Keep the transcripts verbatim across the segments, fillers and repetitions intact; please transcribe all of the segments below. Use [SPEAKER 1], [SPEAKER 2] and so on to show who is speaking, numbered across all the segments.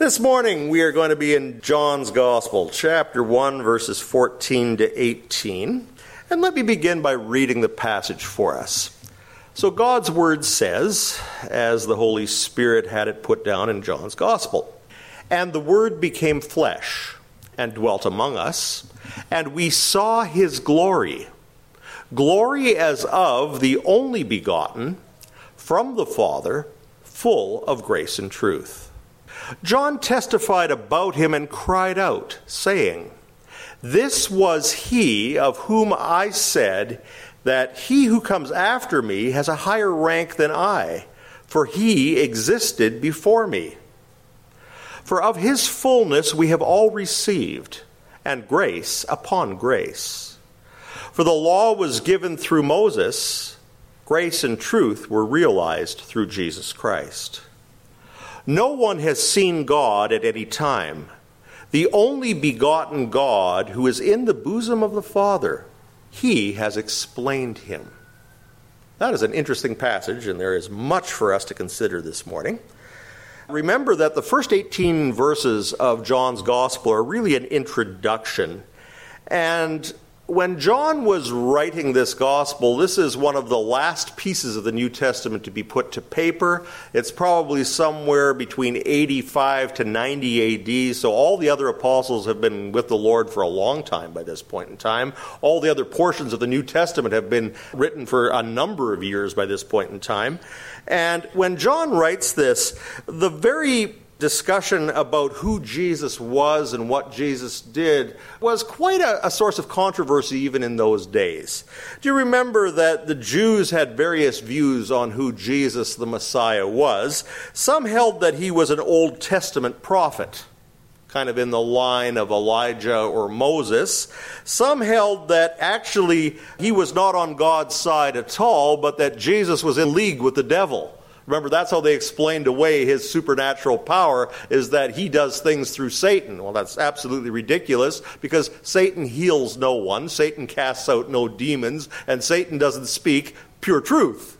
[SPEAKER 1] This morning we are going to be in John's Gospel, chapter one, verses fourteen to eighteen. And let me begin by reading the passage for us. So God's word says, as the Holy Spirit had it put down in John's Gospel, "And the Word became flesh and dwelt among us, and we saw his glory, glory as of the only begotten from the Father, full of grace and truth. John testified about him and cried out, saying, 'This was he of whom I said that he who comes after me has a higher rank than I, for he existed before me. For of his fullness we have all received, and grace upon grace. For the law was given through Moses, grace and truth were realized through Jesus Christ. No one has seen God at any time. The only begotten God who is in the bosom of the Father, he has explained him.'" That is an interesting passage, and there is much for us to consider this morning. Remember that the first eighteen verses of John's Gospel are really an introduction. And when John was writing this Gospel, this is one of the last pieces of the New Testament to be put to paper. It's probably somewhere between eighty-five to ninety A D, so all the other apostles have been with the Lord for a long time by this point in time. All the other portions of the New Testament have been written for a number of years by this point in time. And when John writes this, the very discussion about who Jesus was and what Jesus did was quite a, a source of controversy even in those days. Do you remember that the Jews had various views on who Jesus the Messiah was? Some held that he was an Old Testament prophet, kind of in the line of Elijah or Moses. Some held that actually he was not on God's side at all, but that Jesus was in league with the devil. Remember, that's how they explained away his supernatural power, is that he does things through Satan. Well, that's absolutely ridiculous, because Satan heals no one, Satan casts out no demons, and Satan doesn't speak pure truth.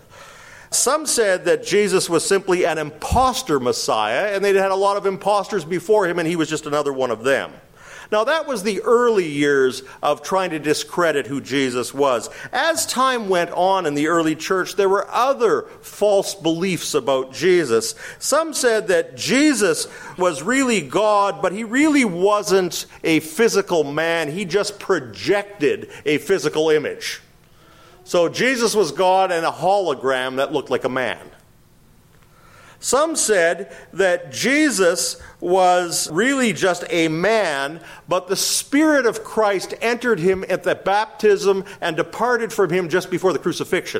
[SPEAKER 1] Some said that Jesus was simply an imposter Messiah, and they'd had a lot of imposters before him, and he was just another one of them. Now, that was the early years of trying to discredit who Jesus was. As time went on in the early church, there were other false beliefs about Jesus. Some said that Jesus was really God, but he really wasn't a physical man. He just projected a physical image. So Jesus was God and a hologram that looked like a man. Some said that Jesus was really just a man, but the Spirit of Christ entered him at the baptism and departed from him just before the crucifixion.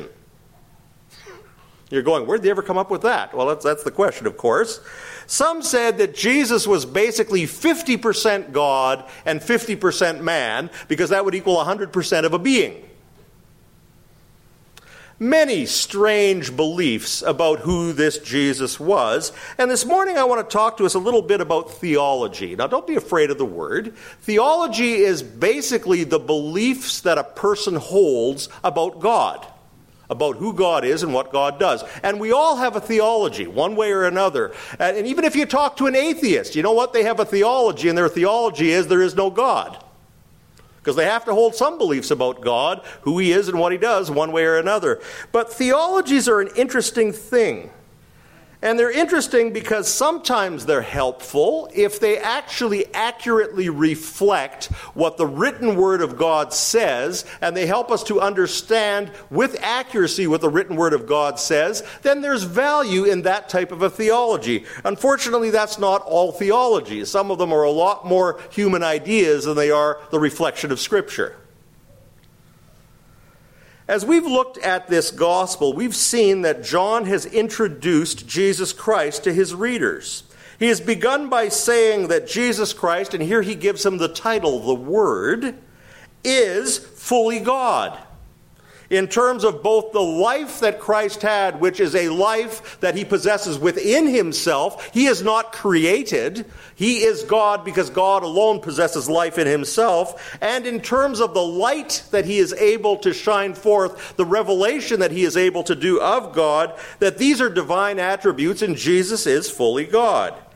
[SPEAKER 1] You're going, where'd they ever come up with that? Well, that's, that's the question, of course. Some said that Jesus was basically fifty percent God and fifty percent man, because that would equal one hundred percent of a being. Many strange beliefs about who this Jesus was. And this morning I want to talk to us a little bit about theology. Now, don't be afraid of the word. Theology is basically the beliefs that a person holds about God, about who God is and what God does. And we all have a theology, one way or another. And even if you talk to an atheist, you know what? They have a theology, and their theology is there is no God. Because they have to hold some beliefs about God, who he is and what he does, one way or another. But theologies are an interesting thing. And they're interesting because sometimes they're helpful if they actually accurately reflect what the written word of God says, and they help us to understand with accuracy what the written word of God says. Then there's value in that type of a theology. Unfortunately, that's not all theology. Some of them are a lot more human ideas than they are the reflection of Scripture. As we've looked at this gospel, we've seen that John has introduced Jesus Christ to his readers. He has begun by saying that Jesus Christ, and here he gives him the title, the Word, is fully God. In terms of both the life that Christ had, which is a life that he possesses within himself. He is not created. He is God because God alone possesses life in himself. And in terms of the light that he is able to shine forth, the revelation that he is able to do of God, that these are divine attributes and Jesus is fully God.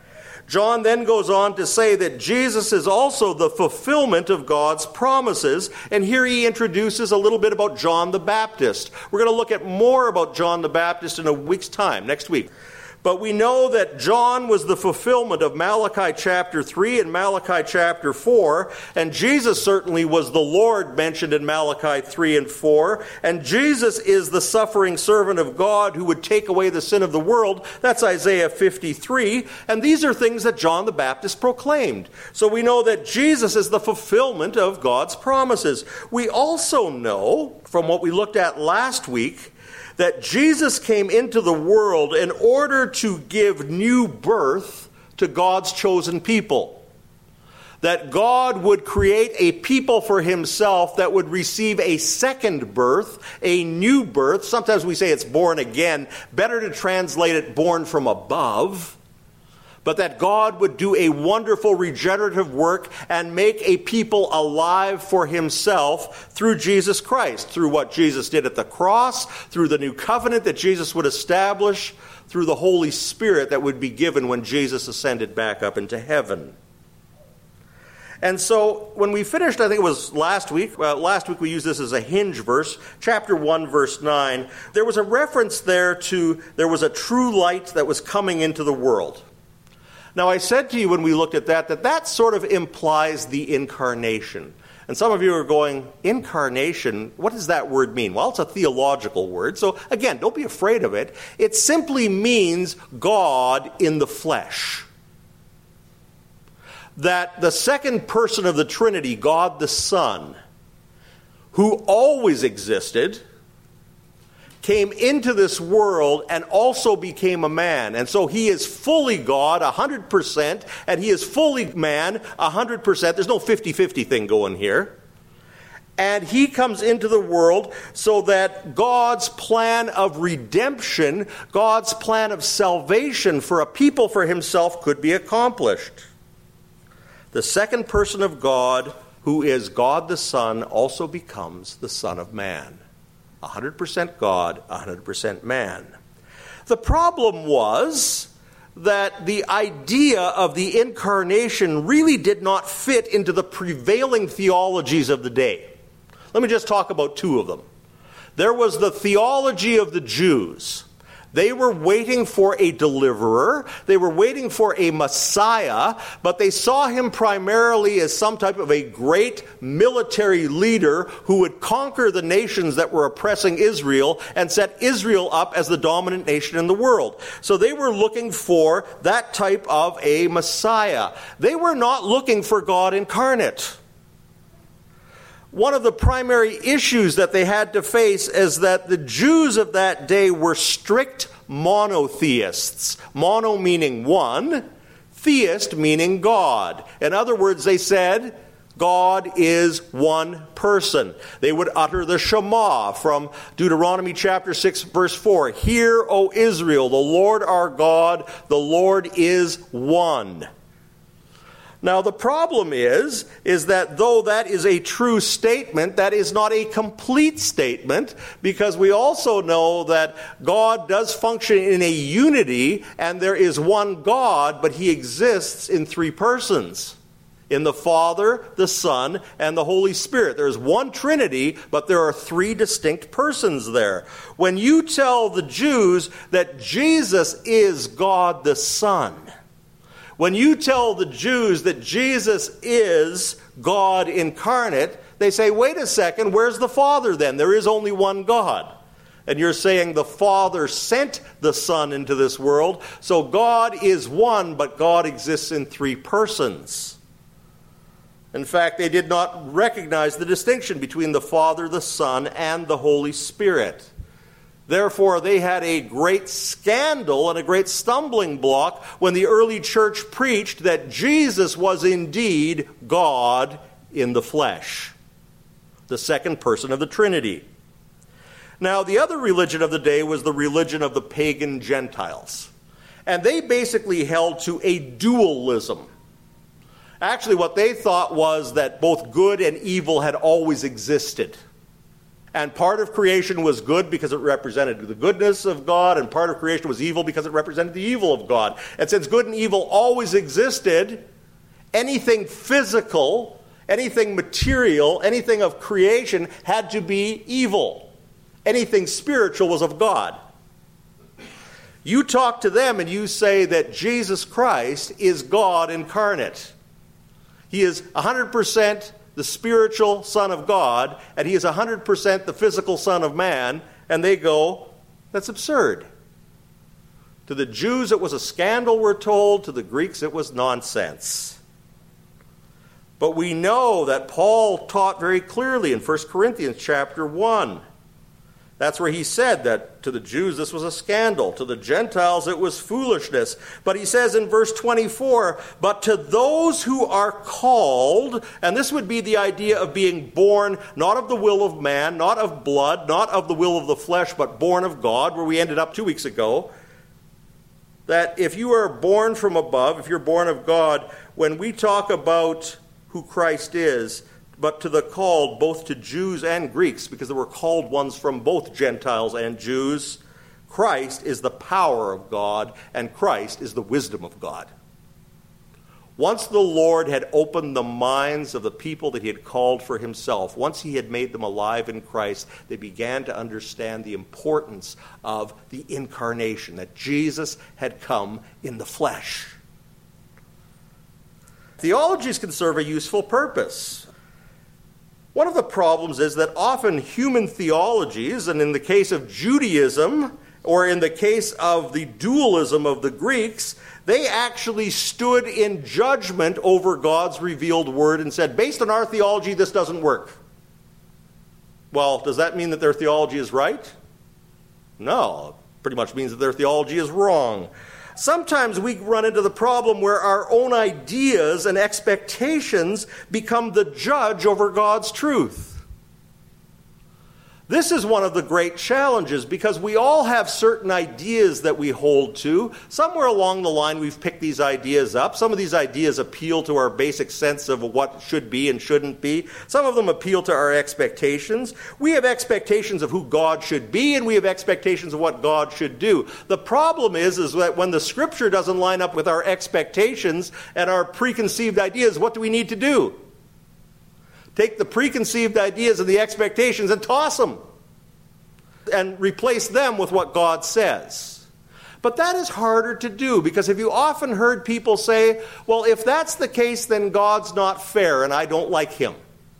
[SPEAKER 1] John then goes on to say that Jesus is also the fulfillment of God's promises, and here he introduces a little bit about John the Baptist. We're going to look at more about John the Baptist in a week's time, next week. But we know that John was the fulfillment of Malachi chapter three and Malachi chapter four, and Jesus certainly was the Lord mentioned in Malachi three and four, and Jesus is the suffering servant of God who would take away the sin of the world. That's Isaiah fifty-three, and these are things that John the Baptist proclaimed. So we know that Jesus is the fulfillment of God's promises. We also know, from what we looked at last week, that Jesus came into the world in order to give new birth to God's chosen people. That God would create a people for himself that would receive a second birth, a new birth. Sometimes we say it's born again. Better to translate it born from above. But that God would do a wonderful regenerative work and make a people alive for himself through Jesus Christ, through what Jesus did at the cross, through the new covenant that Jesus would establish, through the Holy Spirit that would be given when Jesus ascended back up into heaven. And so when we finished, I think it was last week, uh, last week we used this as a hinge verse, chapter one, verse nine, there was a reference there to there was a true light that was coming into the world. Now, I said to you when we looked at that, that that sort of implies the incarnation. And some of you are going, incarnation, what does that word mean? Well, it's a theological word. So, again, don't be afraid of it. It simply means God in the flesh. That the second person of the Trinity, God the Son, who always existed, came into this world and also became a man. And so he is fully God, one hundred percent, and he is fully man, one hundred percent. There's no fifty-fifty thing going here. And he comes into the world so that God's plan of redemption, God's plan of salvation for a people for himself could be accomplished. The second person of God, who is God the Son, also becomes the Son of Man. one hundred percent God, one hundred percent man. The problem was that the idea of the incarnation really did not fit into the prevailing theologies of the day. Let me just talk about two of them. There was the theology of the Jews. They were waiting for a deliverer. They were waiting for a Messiah, but they saw him primarily as some type of a great military leader who would conquer the nations that were oppressing Israel and set Israel up as the dominant nation in the world. So they were looking for that type of a Messiah. They were not looking for God incarnate. One of the primary issues that they had to face is that the Jews of that day were strict monotheists. Mono meaning one, theist meaning God. In other words, they said, God is one person. They would utter the Shema from Deuteronomy chapter six, verse four. Hear, O Israel, the Lord our God, the Lord is one. Now, the problem is, is that though that is a true statement, that is not a complete statement, because we also know that God does function in a unity, and there is one God, but he exists in three persons. In the Father, the Son, and the Holy Spirit. There is one Trinity, but there are three distinct persons there. When you tell the Jews that Jesus is God the Son, when you tell the Jews that Jesus is God incarnate, they say, wait a second, where's the Father then? There is only one God. And you're saying the Father sent the Son into this world, so God is one, but God exists in three persons. In fact, they did not recognize the distinction between the Father, the Son, and the Holy Spirit. Therefore, they had a great scandal and a great stumbling block when the early church preached that Jesus was indeed God in the flesh, the second person of the Trinity. Now, the other religion of the day was the religion of the pagan Gentiles. And they basically held to a dualism. Actually, what they thought was that both good and evil had always existed. And part of creation was good because it represented the goodness of God, and part of creation was evil because it represented the evil of God. And since good and evil always existed, anything physical, anything material, anything of creation had to be evil. Anything spiritual was of God. You talk to them and you say that Jesus Christ is God incarnate. He is one hundred percent the spiritual Son of God, and he is one hundred percent the physical Son of Man, and they go, that's absurd. To the Jews it was a scandal, we're told. To the Greeks it was nonsense. But we know that Paul taught very clearly in First Corinthians chapter one. That's where he said that to the Jews this was a scandal. To the Gentiles it was foolishness. But he says in verse twenty-four, but to those who are called, and this would be the idea of being born not of the will of man, not of blood, not of the will of the flesh, but born of God, where we ended up two weeks ago, that if you are born from above, if you're born of God, when we talk about who Christ is, but to the called, both to Jews and Greeks, because there were called ones from both Gentiles and Jews, Christ is the power of God, and Christ is the wisdom of God. Once the Lord had opened the minds of the people that he had called for himself, once he had made them alive in Christ, they began to understand the importance of the incarnation, that Jesus had come in the flesh. Theologies can serve a useful purpose. One of the problems is that often human theologies, and in the case of Judaism, or in the case of the dualism of the Greeks, they actually stood in judgment over God's revealed word and said, based on our theology, this doesn't work. Well, does that mean that their theology is right? No, it pretty much means that their theology is wrong. Sometimes we run into the problem where our own ideas and expectations become the judge over God's truth. This is one of the great challenges because we all have certain ideas that we hold to. Somewhere along the line we've picked these ideas up. Some of these ideas appeal to our basic sense of what should be and shouldn't be. Some of them appeal to our expectations. We have expectations of who God should be, and we have expectations of what God should do. The problem is, is that when the Scripture doesn't line up with our expectations and our preconceived ideas, what do we need to do? Take the preconceived ideas and the expectations and toss them and replace them with what God says. But that is harder to do because have you often heard people say, well, if that's the case, then God's not fair and I don't like him.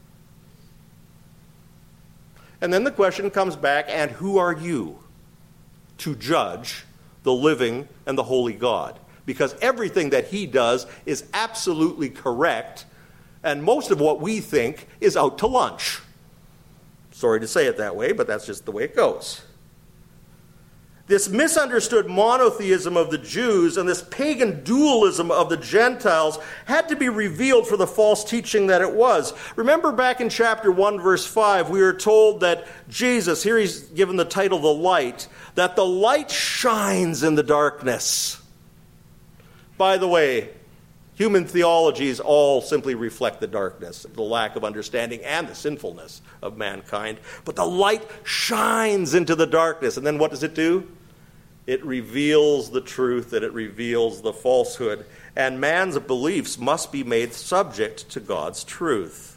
[SPEAKER 1] And then the question comes back, and who are you to judge the living and the holy God? Because everything that he does is absolutely correct. And most of what we think is out to lunch. Sorry to say it that way, but that's just the way it goes. This misunderstood monotheism of the Jews and this pagan dualism of the Gentiles had to be revealed for the false teaching that it was. Remember back in chapter one, verse five, we are told that Jesus, here he's given the title the light, that the light shines in the darkness. By the way, human theologies all simply reflect the darkness, the lack of understanding, and the sinfulness of mankind. But the light shines into the darkness. And then what does it do? It reveals the truth and it reveals the falsehood. And man's beliefs must be made subject to God's truth.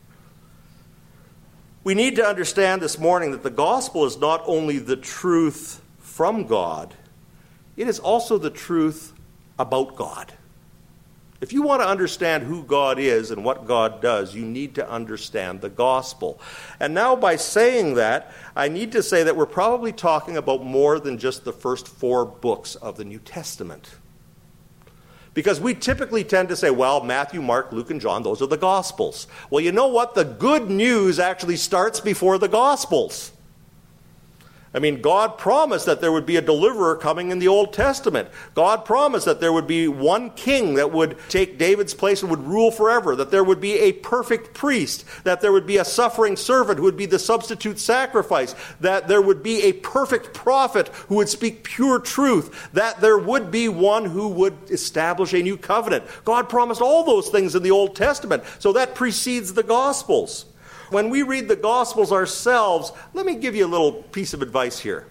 [SPEAKER 1] We need to understand this morning that the gospel is not only the truth from God, it is also the truth about God. If you want to understand who God is and what God does, you need to understand the gospel. And now by saying that, I need to say that we're probably talking about more than just the first four books of the New Testament. Because we typically tend to say, well, Matthew, Mark, Luke, and John, those are the gospels. Well, you know what? The good news actually starts before the gospels. I mean, God promised that there would be a deliverer coming in the Old Testament. God promised that there would be one king that would take David's place and would rule forever, that there would be a perfect priest, that there would be a suffering servant who would be the substitute sacrifice, that there would be a perfect prophet who would speak pure truth, that there would be one who would establish a new covenant. God promised all those things in the Old Testament, so that precedes the Gospels. when we read the Gospels ourselves, let me give you a little piece of advice here.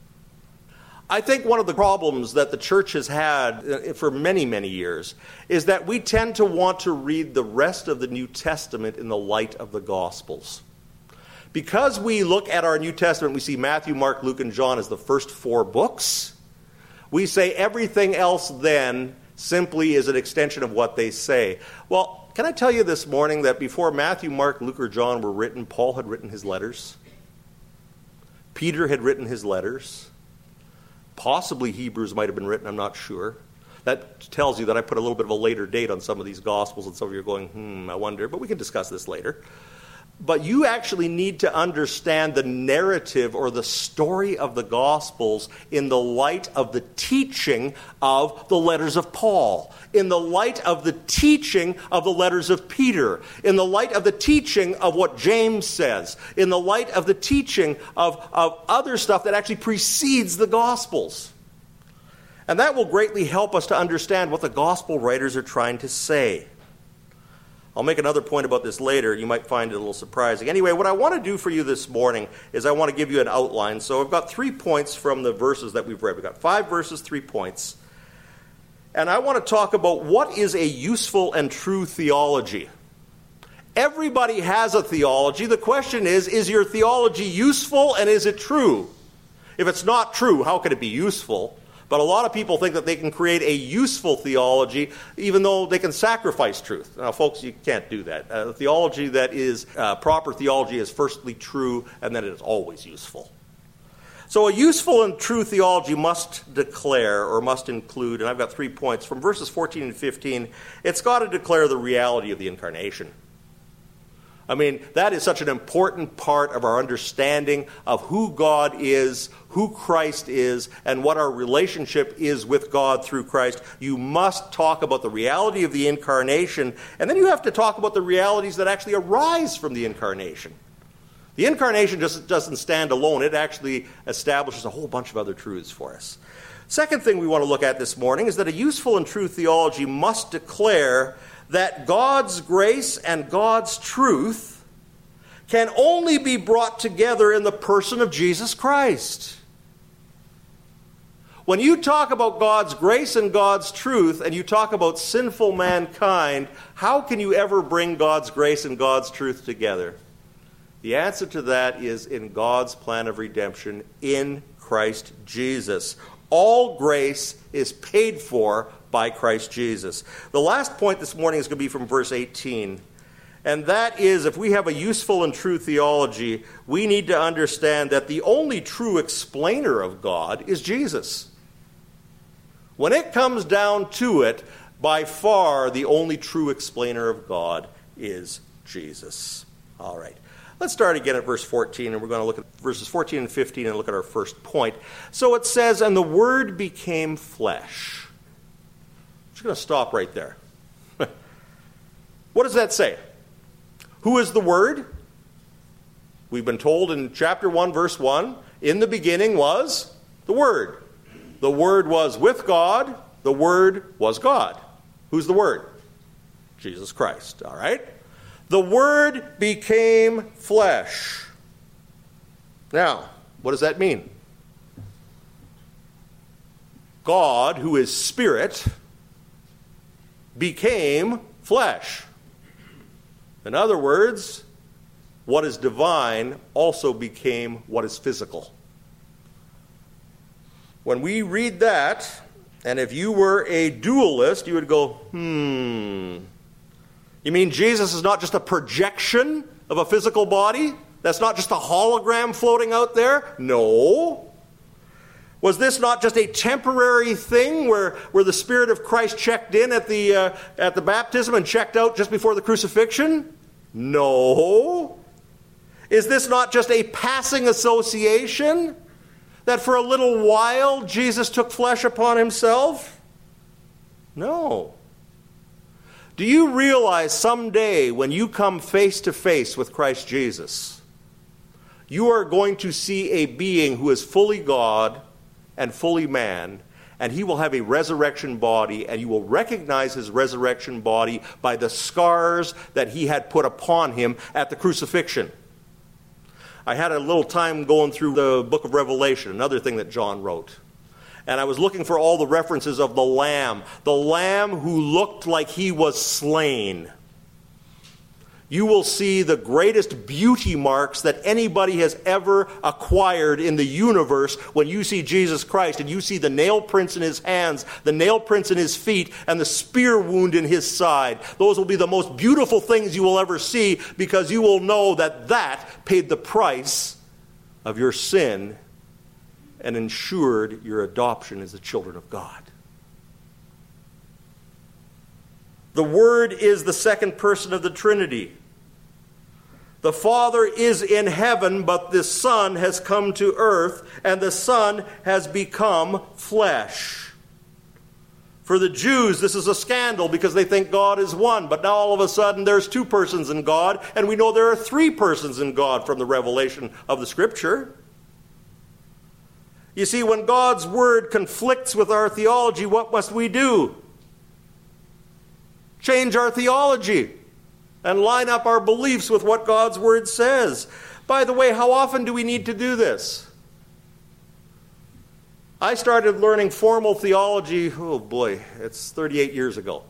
[SPEAKER 1] I think one of the problems that the church has had for many, many years is that we tend to want to read the rest of the New Testament in the light of the Gospels. Because we look at our New Testament, we see Matthew, Mark, Luke, and John as the first four books. We say everything else then simply is an extension of what they say. Well, can I tell you this morning that before Matthew, Mark, Luke, or John were written, Paul had written his letters. Peter had written his letters. Possibly Hebrews might have been written, I'm not sure. That tells you that I put a little bit of a later date on some of these Gospels, and some of you are going, hmm, I wonder, but we can discuss this later. But you actually need to understand the narrative or the story of the Gospels in the light of the teaching of the letters of Paul, in the light of the teaching of the letters of Peter, in the light of the teaching of what James says, in the light of the teaching of, of other stuff that actually precedes the Gospels. And that will greatly help us to understand what the Gospel writers are trying to say. I'll make another point about this later. You might find it a little surprising. Anyway, what I want to do for you this morning is I want to give you an outline. So I've got three points from the verses that we've read. We've got five verses, three points. And I want to talk about what is a useful and true theology. Everybody has a theology. The question is, is your theology useful and is it true? If it's not true, how can it be useful? But a lot of people think that they can create a useful theology even though they can sacrifice truth. Now, folks, you can't do that. Uh, theology that is uh, proper theology is firstly true, and then it is always useful. So a useful and true theology must declare or must include, and I've got three points, from verses fourteen and fifteen, it's got to declare the reality of the incarnation. I mean, that is such an important part of our understanding of who God is, who Christ is, and what our relationship is with God through Christ. You must talk about the reality of the incarnation, and then you have to talk about the realities that actually arise from the incarnation. The incarnation just doesn't stand alone. It actually establishes a whole bunch of other truths for us. Second thing we want to look at this morning is that a useful and true theology must declare that God's grace and God's truth can only be brought together in the person of Jesus Christ. When you talk about God's grace and God's truth, and you talk about sinful mankind, how can you ever bring God's grace and God's truth together? The answer to that is in God's plan of redemption in Christ Jesus. All grace is paid for by Christ Jesus. The last point this morning is going to be from verse eighteen. And that is, if we have a useful and true theology, we need to understand that the only true explainer of God is Jesus. When it comes down to it, by far the only true explainer of God is Jesus. All right. Let's start again at verse fourteen, and we're going to look at verses fourteen and fifteen and look at our first point. So it says, and the Word became flesh. I'm just going to stop right there. What does that say? Who is the Word? We've been told in chapter one, verse one, in the beginning was the Word. The Word was with God. The Word was God. Who's the Word? Jesus Christ, all right? The Word became flesh. Now, what does that mean? God, who is spirit, became flesh. In other words, what is divine also became what is physical. When we read that, and if you were a dualist, you would go, hmm... You mean Jesus is not just a projection of a physical body? That's not just a hologram floating out there? No. Was this not just a temporary thing where, where the Spirit of Christ checked in at the, uh, at the baptism and checked out just before the crucifixion? No. Is this not just a passing association? That for a little while Jesus took flesh upon himself? No. Do you realize someday when you come face to face with Christ Jesus, you are going to see a being who is fully God and fully man, and he will have a resurrection body, and you will recognize his resurrection body by the scars that he had put upon him at the crucifixion. I had a little time going through the book of Revelation, another thing that John wrote. And I was looking for all the references of the Lamb, the Lamb who looked like he was slain. You will see the greatest beauty marks that anybody has ever acquired in the universe when you see Jesus Christ and you see the nail prints in his hands, the nail prints in his feet, and the spear wound in his side. Those will be the most beautiful things you will ever see, because you will know that that paid the price of your sin and ensured your adoption as the children of God. The Word is the second person of the Trinity. The Father is in heaven, but the Son has come to earth, and the Son has become flesh. For the Jews, this is a scandal because they think God is one, but now all of a sudden there's two persons in God, and we know there are three persons in God from the revelation of the Scripture. You see, when God's Word conflicts with our theology, what must we do? Change our theology and line up our beliefs with what God's Word says. By the way, how often do we need to do this? I started learning formal theology, oh boy, it's thirty-eight years ago.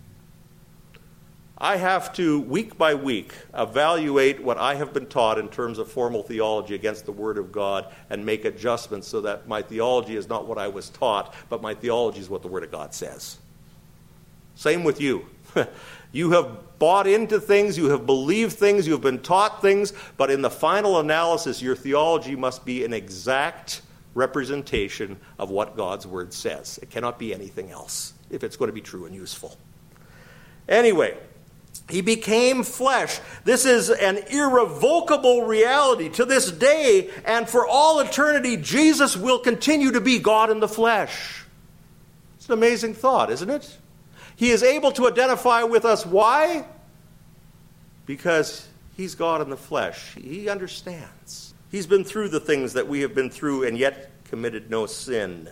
[SPEAKER 1] I have to, week by week, evaluate what I have been taught in terms of formal theology against the Word of God and make adjustments so that my theology is not what I was taught, but my theology is what the Word of God says. Same with you. You have bought into things, you have believed things, you have been taught things, but in the final analysis, your theology must be an exact representation of what God's Word says. It cannot be anything else if it's going to be true and useful. Anyway, he became flesh. This is an irrevocable reality. To this day and for all eternity, Jesus will continue to be God in the flesh. It's an amazing thought, isn't it? He is able to identify with us. Why? Because he's God in the flesh. He understands. He's been through the things that we have been through and yet committed no sin.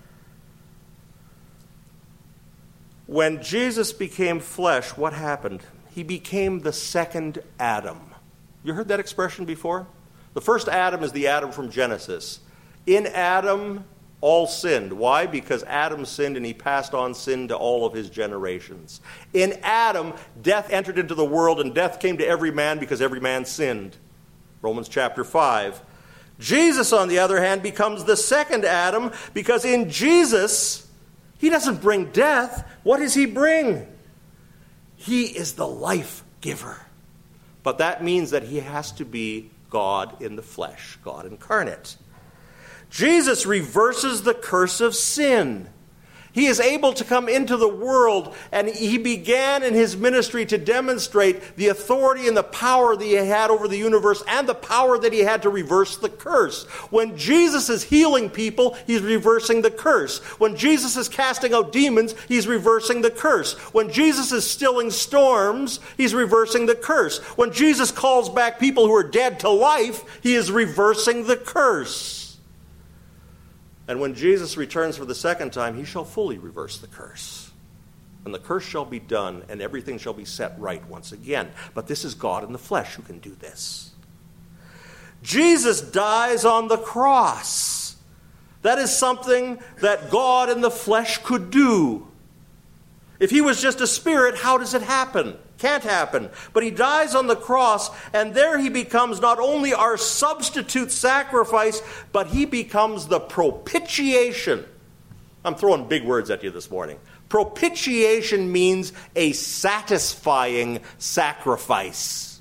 [SPEAKER 1] When Jesus became flesh, what happened? He became the second Adam. You heard that expression before? The first Adam is the Adam from Genesis. In Adam, all sinned. Why? Because Adam sinned and he passed on sin to all of his generations. In Adam, death entered into the world, and death came to every man because every man sinned. Romans chapter five. Jesus, on the other hand, becomes the second Adam because in Jesus, he doesn't bring death. What does he bring? He is the life giver. But that means that he has to be God in the flesh, God incarnate. Jesus reverses the curse of sin. He is able to come into the world, and he began in his ministry to demonstrate the authority and the power that he had over the universe and the power that he had to reverse the curse. When Jesus is healing people, he's reversing the curse. When Jesus is casting out demons, he's reversing the curse. When Jesus is stilling storms, he's reversing the curse. When Jesus calls back people who are dead to life, he is reversing the curse. And when Jesus returns for the second time, he shall fully reverse the curse. And the curse shall be done, and everything shall be set right once again. But this is God in the flesh who can do this. Jesus dies on the cross. That is something that God in the flesh could do. If he was just a spirit, how does it happen? Can't happen. But he dies on the cross, and there he becomes not only our substitute sacrifice, but he becomes the propitiation. I'm throwing big words at you this morning. Propitiation means a satisfying sacrifice.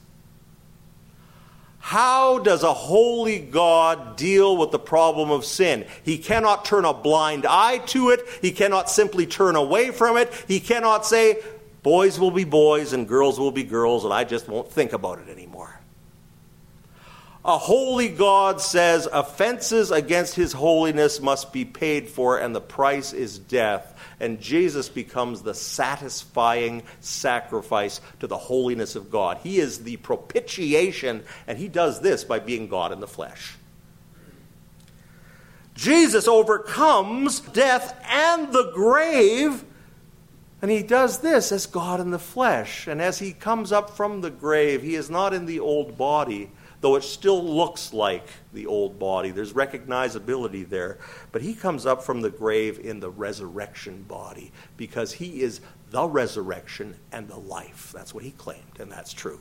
[SPEAKER 1] How does a holy God deal with the problem of sin? He cannot turn a blind eye to it. He cannot simply turn away from it. He cannot say, boys will be boys and girls will be girls, and I just won't think about it anymore. A holy God says offenses against his holiness must be paid for, and the price is death. And Jesus becomes the satisfying sacrifice to the holiness of God. He is the propitiation, and he does this by being God in the flesh. Jesus overcomes death and the grave, and he does this as God in the flesh. And as he comes up from the grave, he is not in the old body, though it still looks like the old body. There's recognizability there. But he comes up from the grave in the resurrection body, because he is the resurrection and the life. That's what he claimed, and that's true.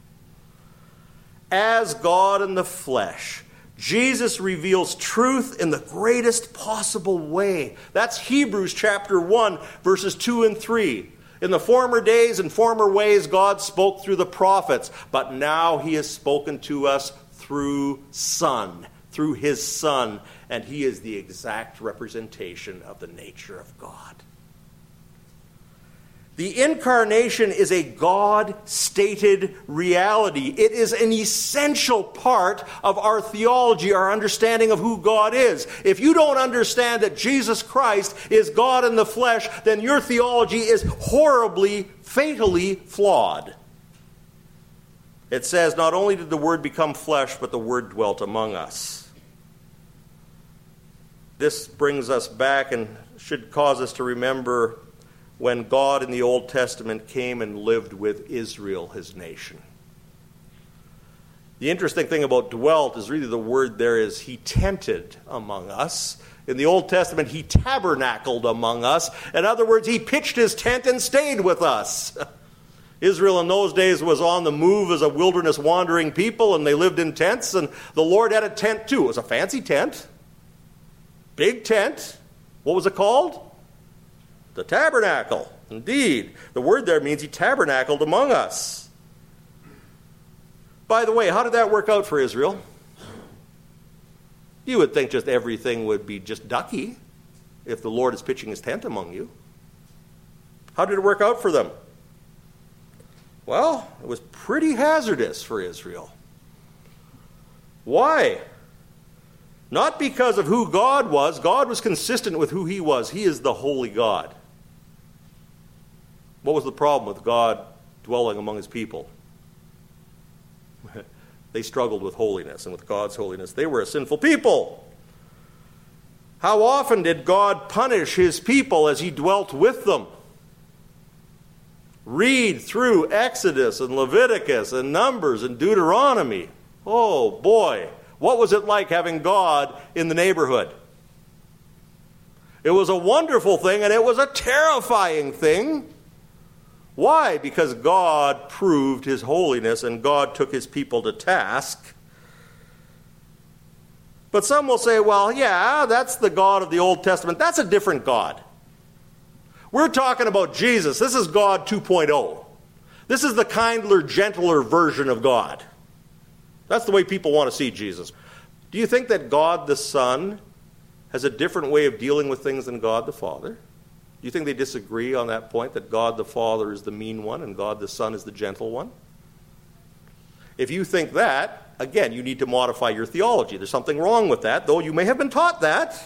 [SPEAKER 1] As God in the flesh, Jesus reveals truth in the greatest possible way. That's Hebrews chapter one, verses two and three. In the former days and former ways, God spoke through the prophets, but now he has spoken to us through Son, through his Son, and he is the exact representation of the nature of God. The incarnation is a God-stated reality. It is an essential part of our theology, our understanding of who God is. If you don't understand that Jesus Christ is God in the flesh, then your theology is horribly, fatally flawed. It says, not only did the Word become flesh, but the Word dwelt among us. This brings us back and should cause us to remember when God in the Old Testament came and lived with Israel, his nation. The interesting thing about dwelt is really the word there is he tented among us. In the Old Testament, he tabernacled among us. In other words, he pitched his tent and stayed with us. Israel in those days was on the move as a wilderness wandering people, and they lived in tents, and the Lord had a tent too. It was a fancy tent, big tent. What was it called? The tabernacle. Indeed. The word there means he tabernacled among us. By the way, how did that work out for Israel? You would think just everything would be just ducky if the Lord is pitching his tent among you. How did it work out for them? Well, it was pretty hazardous for Israel. Why? Not because of who God was. God was consistent with who he was. He is the holy God. What was the problem with God dwelling among his people? They struggled with holiness and with God's holiness. They were a sinful people. How often did God punish his people as he dwelt with them? Read through Exodus and Leviticus and Numbers and Deuteronomy. Oh boy, what was it like having God in the neighborhood? It was a wonderful thing, and it was a terrifying thing. Why? Because God proved his holiness and God took his people to task. But some will say, well, yeah, that's the God of the Old Testament. That's a different God. We're talking about Jesus. This is God two point oh. This is the kindler, gentler version of God. That's the way people want to see Jesus. Do you think that God the Son has a different way of dealing with things than God the Father? Do you think they disagree on that point, that God the Father is the mean one and God the Son is the gentle one? If you think that, again, you need to modify your theology. There's something wrong with that, though you may have been taught that.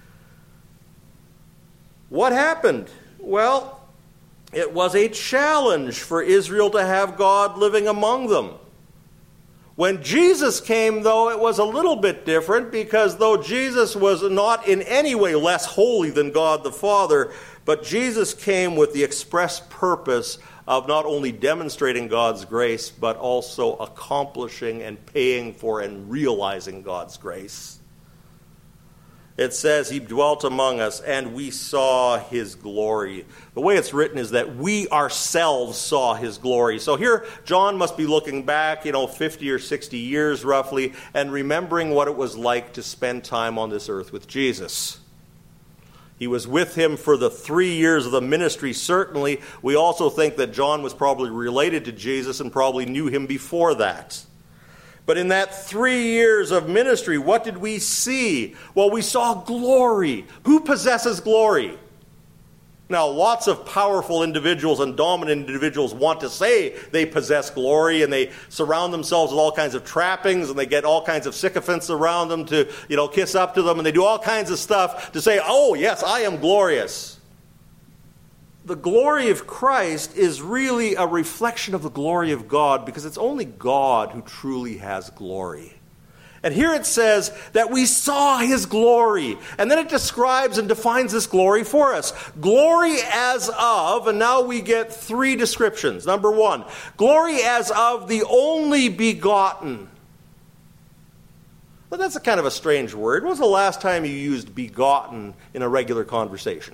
[SPEAKER 1] What happened? Well, it was a challenge for Israel to have God living among them. When Jesus came, though, it was a little bit different, because though Jesus was not in any way less holy than God the Father, but Jesus came with the express purpose of not only demonstrating God's grace, but also accomplishing and paying for and realizing God's grace. It says he dwelt among us and we saw his glory. The way it's written is that we ourselves saw his glory. So here John must be looking back, you know, fifty or sixty years roughly, and remembering what it was like to spend time on this earth with Jesus. He was with him for the three years of the ministry, certainly. We also think that John was probably related to Jesus and probably knew him before that. But in that three years of ministry, what did we see? Well, we saw glory. Who possesses glory? Now, lots of powerful individuals and dominant individuals want to say they possess glory, and they surround themselves with all kinds of trappings, and they get all kinds of sycophants around them to, you know, kiss up to them, and they do all kinds of stuff to say, oh, yes, I am glorious. The glory of Christ is really a reflection of the glory of God, because it's only God who truly has glory. And here it says that we saw his glory. And then it describes and defines this glory for us. Glory as of, and now we get three descriptions. Number one, glory as of the only begotten. Well, that's a kind of a strange word. When was the last time you used begotten in a regular conversation?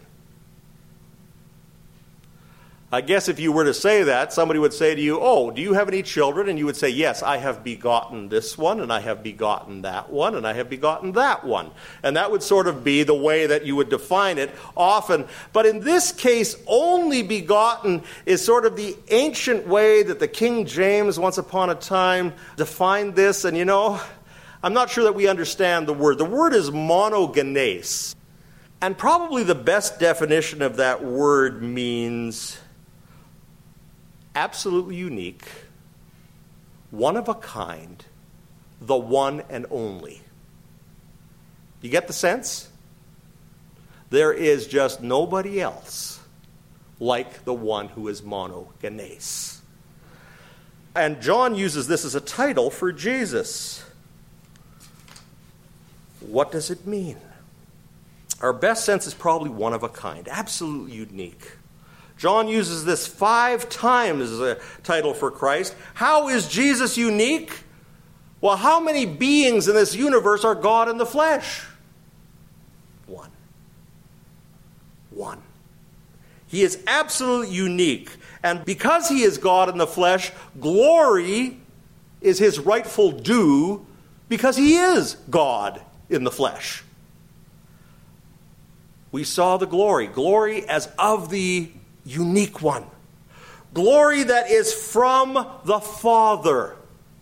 [SPEAKER 1] I guess if you were to say that, somebody would say to you, oh, do you have any children? And you would say, yes, I have begotten this one, and I have begotten that one, and I have begotten that one. And that would sort of be the way that you would define it often. But in this case, only begotten is sort of the ancient way that the King James once upon a time defined this. And you know, I'm not sure that we understand the word. The word is monogenes. And probably the best definition of that word means absolutely unique, one of a kind, the one and only. You get the sense? There is just nobody else like the one who is monogenes. And John uses this as a title for Jesus. What does it mean? Our best sense is probably one of a kind, absolutely unique. John uses this five times as a title for Christ. How is Jesus unique? Well, how many beings in this universe are God in the flesh? One. One. He is absolutely unique. And because he is God in the flesh, glory is his rightful due because he is God in the flesh. We saw the glory. Glory as of the unique one. Glory that is from the Father.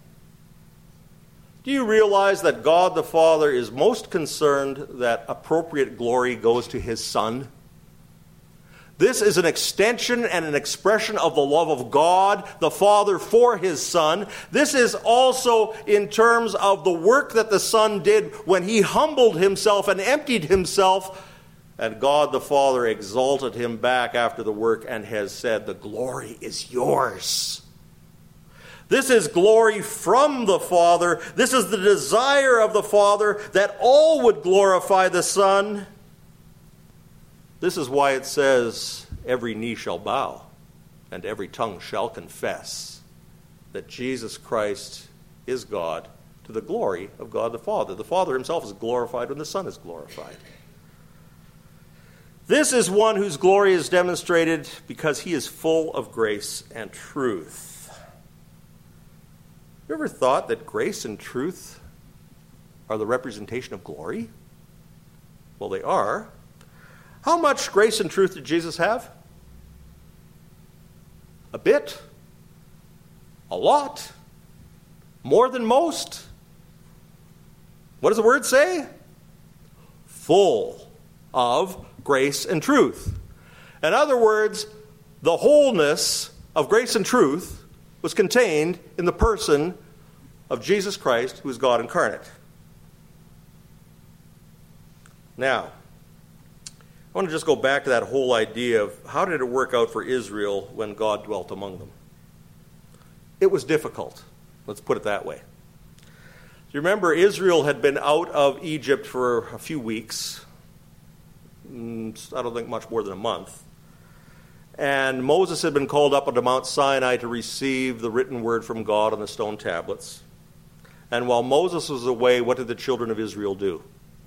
[SPEAKER 1] Do you realize that God the Father is most concerned that appropriate glory goes to his Son? This is an extension and an expression of the love of God the Father for his Son. This is also in terms of the work that the Son did when he humbled himself and emptied himself. And God the Father exalted him back after the work and has said, the glory is yours. This is glory from the Father. This is the desire of the Father that all would glorify the Son. This is why it says, every knee shall bow and every tongue shall confess that Jesus Christ is God to the glory of God the Father. The Father himself is glorified when the Son is glorified. This is one whose glory is demonstrated because he is full of grace and truth. You ever thought that grace and truth are the representation of glory? Well, they are. How much grace and truth did Jesus have? A bit? A lot? More than most? What does the word say? Full of grace and truth. In other words, the wholeness of grace and truth was contained in the person of Jesus Christ, who is God incarnate. Now, I want to just go back to that whole idea of how did it work out for Israel when God dwelt among them? It was difficult. Let's put it that way. You remember Israel had been out of Egypt for a few weeks. I don't think much more than a month. And Moses had been called up onto Mount Sinai to receive the written word from God on the stone tablets. And while Moses was away, what did the children of Israel do?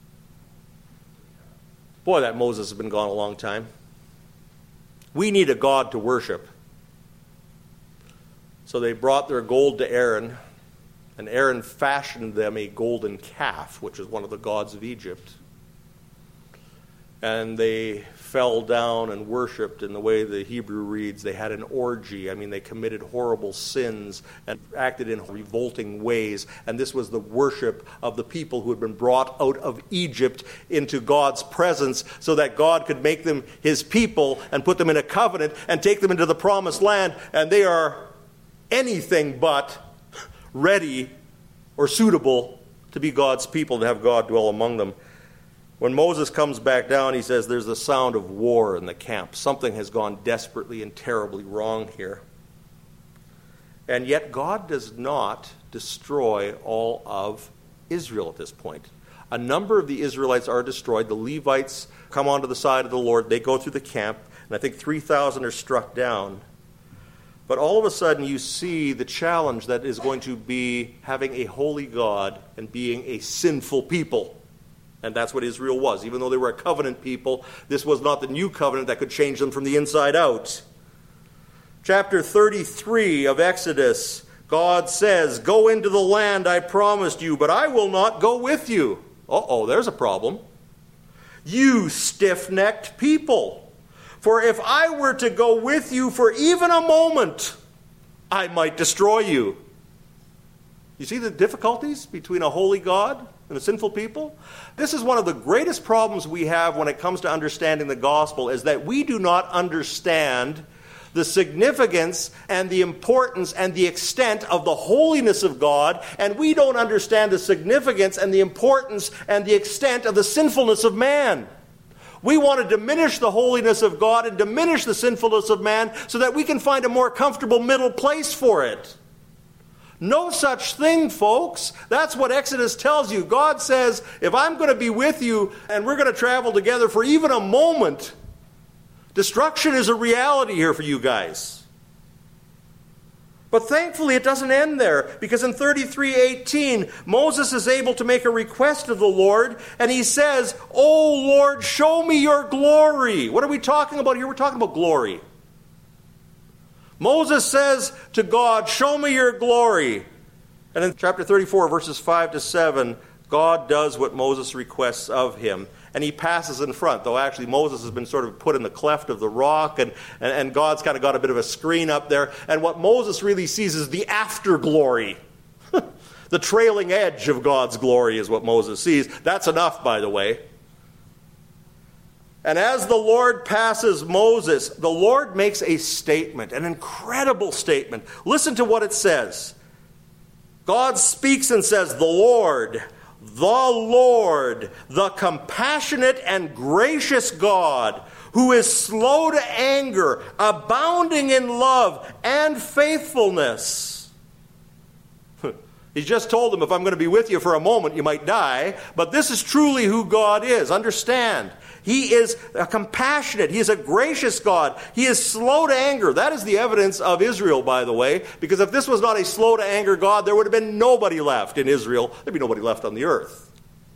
[SPEAKER 1] Boy, that Moses has been gone a long time. We need a God to worship. So they brought their gold to Aaron, and Aaron fashioned them a golden calf, which is one of the gods of Egypt. And they fell down and worshipped in the way the Hebrew reads. They had an orgy. I mean, they committed horrible sins and acted in revolting ways. And this was the worship of the people who had been brought out of Egypt into God's presence so that God could make them his people and put them in a covenant and take them into the promised land. And they are anything but ready or suitable to be God's people, to have God dwell among them. When Moses comes back down, he says there's the sound of war in the camp. Something has gone desperately and terribly wrong here. And yet God does not destroy all of Israel at this point. A number of the Israelites are destroyed. The Levites come onto the side of the Lord. They go through the camp, and I think three thousand are struck down. But all of a sudden you see the challenge that is going to be having a holy God and being a sinful people. And that's what Israel was. Even though they were a covenant people, this was not the new covenant that could change them from the inside out. Chapter thirty-three of Exodus, God says, "Go into the land I promised you, but I will not go with you." Uh-oh, there's a problem. "You stiff-necked people. For if I were to go with you for even a moment, I might destroy you." You see the difficulties between a holy God and a sinful people? This is one of the greatest problems we have when it comes to understanding the gospel, is that we do not understand the significance and the importance and the extent of the holiness of God, and we don't understand the significance and the importance and the extent of the sinfulness of man. We want to diminish the holiness of God and diminish the sinfulness of man so that we can find a more comfortable middle place for it. No such thing, folks. That's what Exodus tells you. God says, if I'm going to be with you and we're going to travel together for even a moment, destruction is a reality here for you guys. But thankfully it doesn't end there, because in thirty-three eighteen, Moses is able to make a request of the Lord, and he says, "Oh Lord, show me your glory." What are we talking about here? We're talking about glory. Moses says to God, "Show me your glory." And in chapter thirty-four, verses five to seven, God does what Moses requests of him. And he passes in front, though actually Moses has been sort of put in the cleft of the rock, and, and, and God's kind of got a bit of a screen up there. And what Moses really sees is the afterglory. The trailing edge of God's glory is what Moses sees. That's enough, by the way. And as the Lord passes Moses, the Lord makes a statement, an incredible statement. Listen to what it says. God speaks and says, "The Lord, the Lord, the compassionate and gracious God, who is slow to anger, abounding in love and faithfulness." He's just told them, if I'm going to be with you for a moment, you might die. But this is truly who God is. Understand. He is a compassionate. He is a gracious God. He is slow to anger. That is the evidence of Israel, by the way. Because if this was not a slow to anger God, there would have been nobody left in Israel. There'd be nobody left on the earth.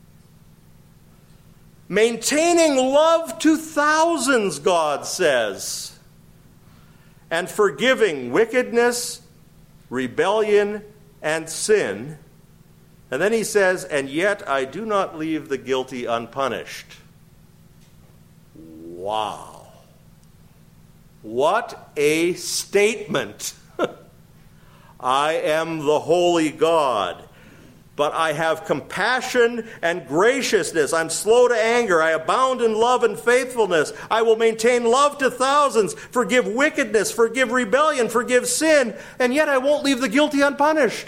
[SPEAKER 1] Maintaining love to thousands, God says. And forgiving wickedness, rebellion, and sin. And then he says, "And yet I do not leave the guilty unpunished." Wow. What a statement. I am the holy God, but I have compassion and graciousness. I'm slow to anger. I abound in love and faithfulness. I will maintain love to thousands, forgive wickedness, forgive rebellion, forgive sin, and yet I won't leave the guilty unpunished.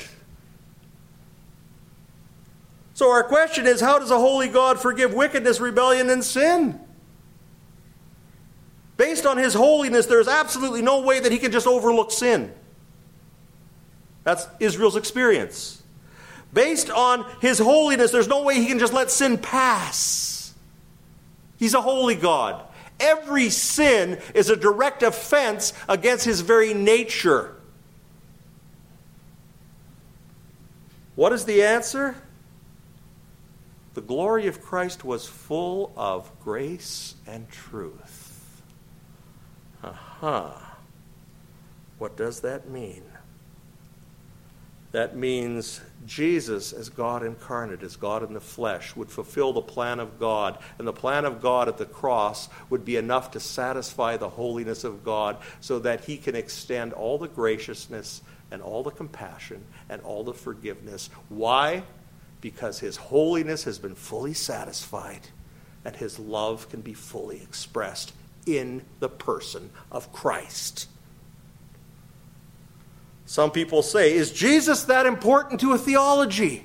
[SPEAKER 1] So our question is, how does a holy God forgive wickedness, rebellion, and sin? Based on his holiness, there is absolutely no way that he can just overlook sin. That's Israel's experience. Based on his holiness, there's no way he can just let sin pass. He's a holy God. Every sin is a direct offense against his very nature. What is the answer? The glory of Christ was full of grace and truth. Aha. What does that mean? That means Jesus, as God incarnate, as God in the flesh, would fulfill the plan of God. And the plan of God at the cross would be enough to satisfy the holiness of God so that he can extend all the graciousness and all the compassion and all the forgiveness. Why? Because his holiness has been fully satisfied and his love can be fully expressed in the person of Christ. Some people say, is Jesus that important to a theology?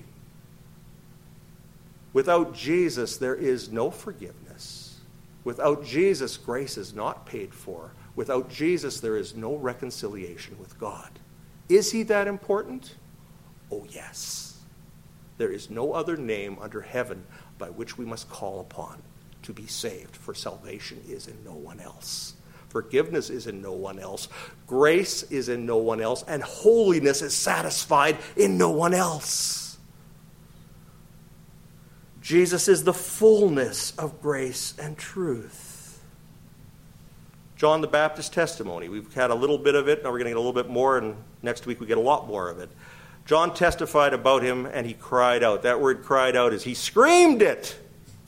[SPEAKER 1] Without Jesus, there is no forgiveness. Without Jesus, grace is not paid for. Without Jesus, there is no reconciliation with God. Is he that important? Oh, yes. There is no other name under heaven by which we must call upon to be saved, for salvation is in no one else. Forgiveness is in no one else. Grace is in no one else. And holiness is satisfied in no one else. Jesus is the fullness of grace and truth. John the Baptist's testimony. We've had a little bit of it. Now we're going to get a little bit more, and next week we get a lot more of it. John testified about him, and he cried out. That word cried out is he screamed it.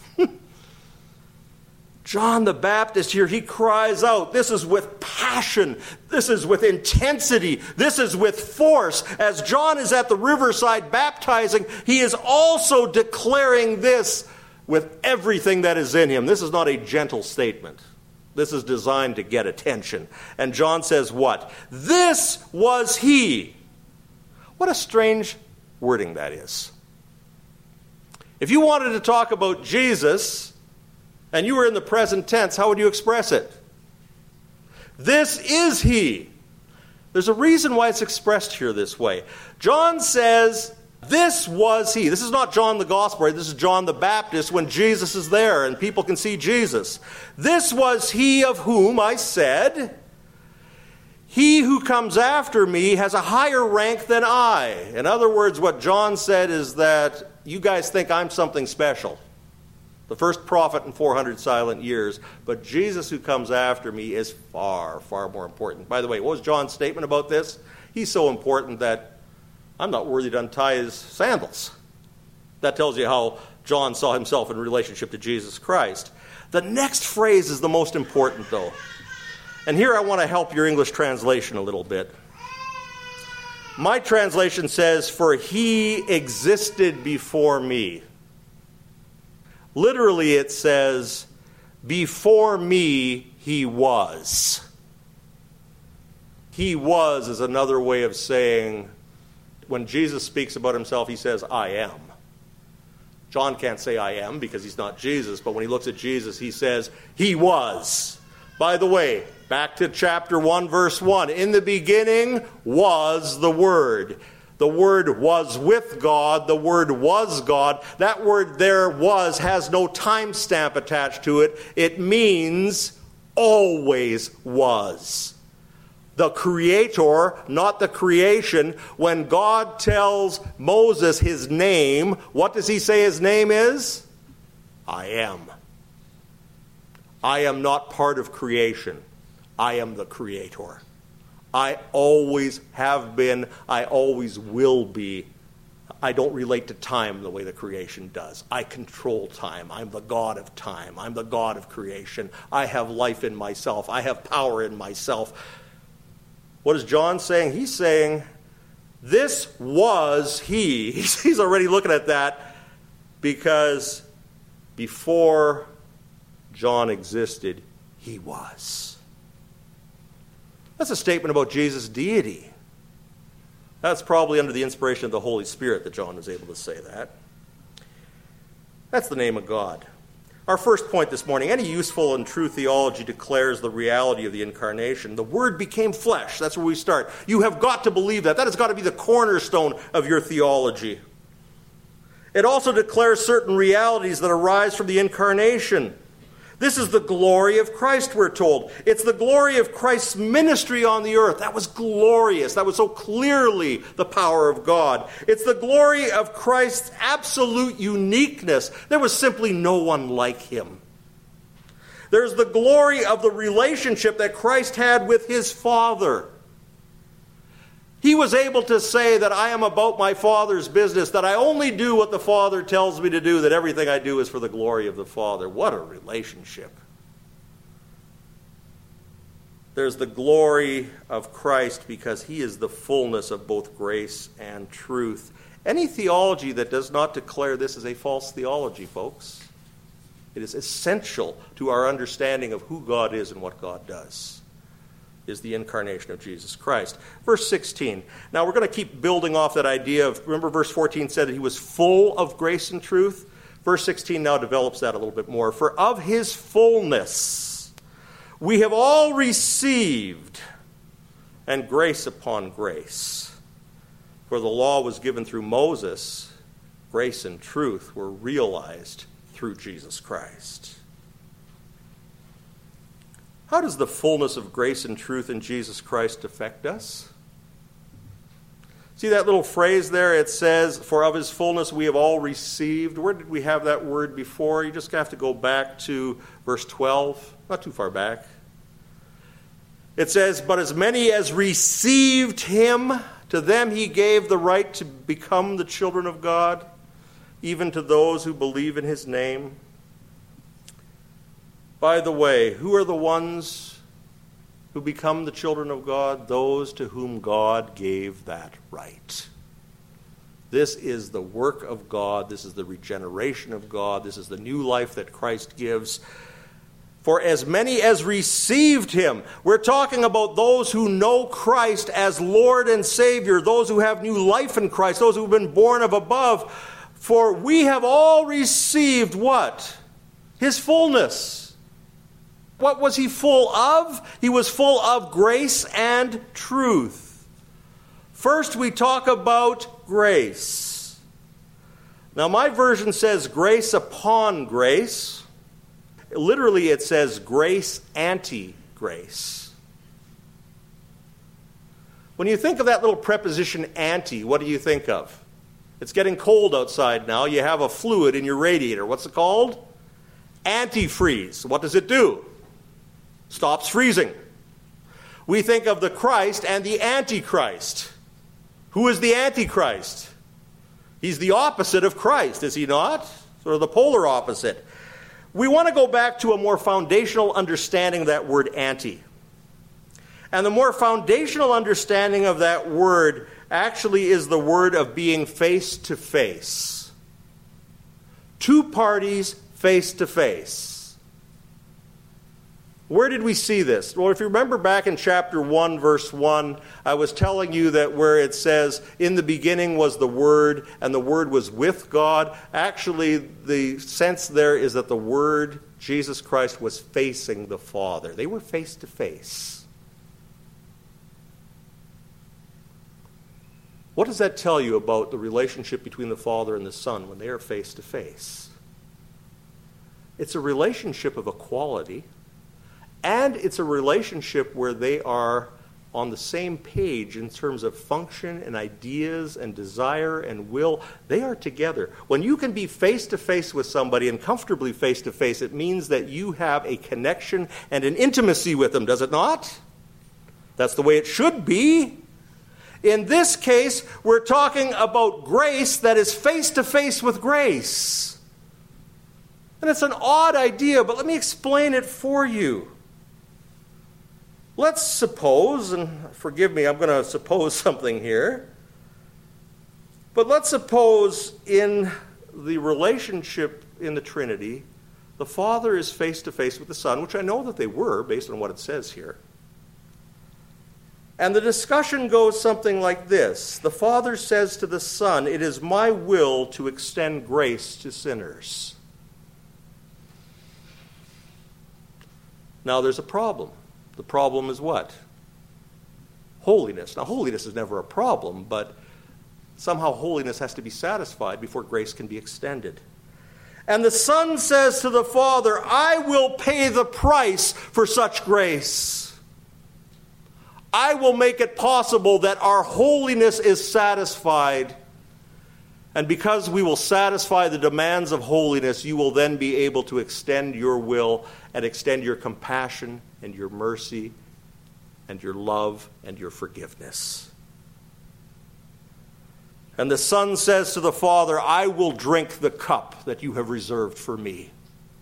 [SPEAKER 1] John the Baptist here, he cries out. This is with passion. This is with intensity. This is with force. As John is at the riverside baptizing, he is also declaring this with everything that is in him. This is not a gentle statement. This is designed to get attention. And John says what? This was he. What a strange wording that is. If you wanted to talk about Jesus and you were in the present tense, how would you express it? This is he. There's a reason why it's expressed here this way. John says, this was he. This is not John the Gospel writer. This is John the Baptist when Jesus is there and people can see Jesus. This was he of whom I said, he who comes after me has a higher rank than I. In other words, what John said is that you guys think I'm something special. The first prophet in four hundred silent years. But Jesus who comes after me is far, far more important. By the way, what was John's statement about this? He's so important that I'm not worthy to untie his sandals. That tells you how John saw himself in relationship to Jesus Christ. The next phrase is the most important, though. And here I want to help your English translation a little bit. My translation says, for he existed before me. Literally it says, before me he was. He was is another way of saying, when Jesus speaks about himself, he says, I am. John can't say I am because he's not Jesus, but when he looks at Jesus, he says, he was. By the way, back to chapter one, verse one. In the beginning was the Word. The Word was with God. The Word was God. That word there, was, has no timestamp attached to it. It means always was. The Creator, not the creation. When God tells Moses his name, what does he say his name is? I am. I am not part of creation. I am the Creator. I always have been. I always will be. I don't relate to time the way the creation does. I control time. I'm the God of time. I'm the God of creation. I have life in myself. I have power in myself. What is John saying? He's saying, this was he. He's already looking at that because before John existed, he was. That's a statement about Jesus' deity. That's probably under the inspiration of the Holy Spirit that John was able to say that. That's the name of God. Our first point this morning, any useful and true theology declares the reality of the incarnation. The Word became flesh. That's where we start. You have got to believe that. That has got to be the cornerstone of your theology. It also declares certain realities that arise from the incarnation. This is the glory of Christ, we're told. It's the glory of Christ's ministry on the earth. That was glorious. That was so clearly the power of God. It's the glory of Christ's absolute uniqueness. There was simply no one like him. There's the glory of the relationship that Christ had with his Father. He was able to say that I am about my Father's business, that I only do what the Father tells me to do, that everything I do is for the glory of the Father. What a relationship. There's the glory of Christ because he is the fullness of both grace and truth. Any theology that does not declare this is a false theology, folks. It is essential to our understanding of who God is and what God does. Is the incarnation of Jesus Christ. Verse sixteen. Now we're going to keep building off that idea of, remember verse fourteen said that he was full of grace and truth? Verse sixteen now develops that a little bit more. For of his fullness we have all received, and grace upon grace. For the law was given through Moses, Grace and truth were realized through Jesus Christ. How does the fullness of grace and truth in Jesus Christ affect us? See that little phrase there? It says, for of his fullness we have all received. Where did we have that word before? You just have to go back to verse twelve, not too far back. It says, but as many as received him, to them he gave the right to become the children of God, even to those who believe in his name. By the way, who are the ones who become the children of God? Those to whom God gave that right. This is the work of God. This is the regeneration of God. This is the new life that Christ gives. For as many as received him, we're talking about those who know Christ as Lord and Savior, those who have new life in Christ, those who have been born of above. For we have all received what? His fullness. What was he full of? He was full of grace and truth. First, we talk about grace. Now, my version says grace upon grace. Literally, it says grace anti-grace. When you think of that little preposition anti, what do you think of? It's getting cold outside now. You have a fluid in your radiator. What's it called? Antifreeze. What does it do? Stops freezing. We think of the Christ and the Antichrist. Who is the Antichrist? He's the opposite of Christ, is he not? Sort of the polar opposite. We want to go back to a more foundational understanding of that word anti. And the more foundational understanding of that word actually is the word of being face to face. Two parties face to face. Where did we see this? Well, if you remember back in chapter one, verse one, I was telling you that where it says, in the beginning was the Word, and the Word was with God. Actually, the sense there is that the Word, Jesus Christ, was facing the Father. They were face to face. What does that tell you about the relationship between the Father and the Son when they are face to face? It's a relationship of equality. And it's a relationship where they are on the same page in terms of function and ideas and desire and will. They are together. When you can be face-to-face with somebody and comfortably face-to-face, it means that you have a connection and an intimacy with them, does it not? That's the way it should be. In this case, we're talking about grace that is face-to-face with grace. And it's an odd idea, but let me explain it for you. Let's suppose, and forgive me, I'm going to suppose something here. But let's suppose in the relationship in the Trinity, the Father is face to face with the Son, which I know that they were based on what it says here. And the discussion goes something like this. The Father says to the Son, it is my will to extend grace to sinners. Now there's a problem. The problem is what? Holiness. Now, holiness is never a problem, but somehow holiness has to be satisfied before grace can be extended. And the Son says to the Father, I will pay the price for such grace. I will make it possible that our holiness is satisfied. And because we will satisfy the demands of holiness, you will then be able to extend your will and extend your compassion and your mercy and your love and your forgiveness. And the Son says to the Father, I will drink the cup that you have reserved for me.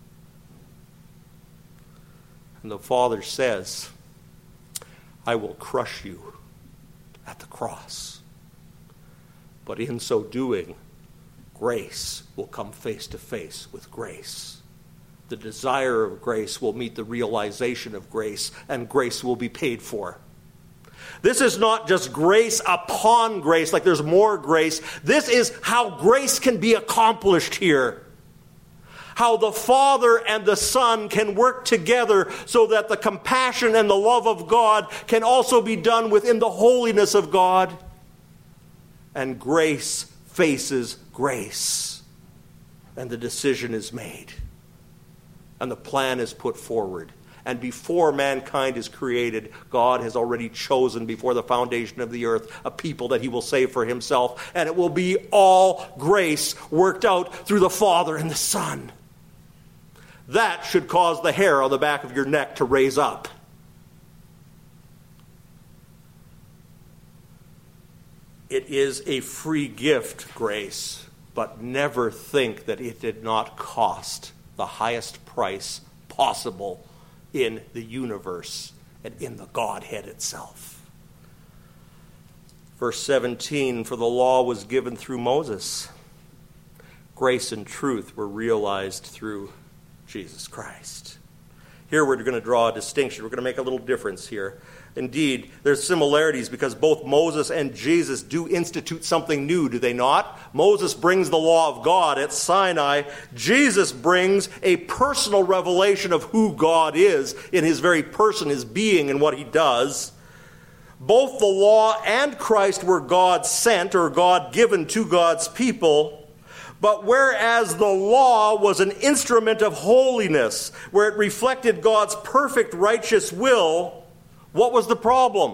[SPEAKER 1] And the Father says, I will crush you at the cross. But in so doing, grace will come face to face with grace. The desire of grace will meet the realization of grace, and grace will be paid for. This is not just grace upon grace, like there's more grace. This is how grace can be accomplished here. How the Father and the Son can work together so that the compassion and the love of God can also be done within the holiness of God. And grace faces grace. And the decision is made. And the plan is put forward. And before mankind is created, God has already chosen before the foundation of the earth a people that he will save for himself. And it will be all grace worked out through the Father and the Son. That should cause the hair on the back of your neck to raise up. It is a free gift, grace, but never think that it did not cost the highest price possible in the universe and in the Godhead itself. Verse seventeen, for the law was given through Moses. Grace and truth were realized through Jesus Christ. Here we're going to draw a distinction. We're going to make a little difference here. Indeed, there's similarities because both Moses and Jesus do institute something new, do they not? Moses brings the law of God at Sinai. Jesus brings a personal revelation of who God is in his very person, his being, and what he does. Both the law and Christ were God sent or God given to God's people. But whereas the law was an instrument of holiness, where it reflected God's perfect righteous will, what was the problem?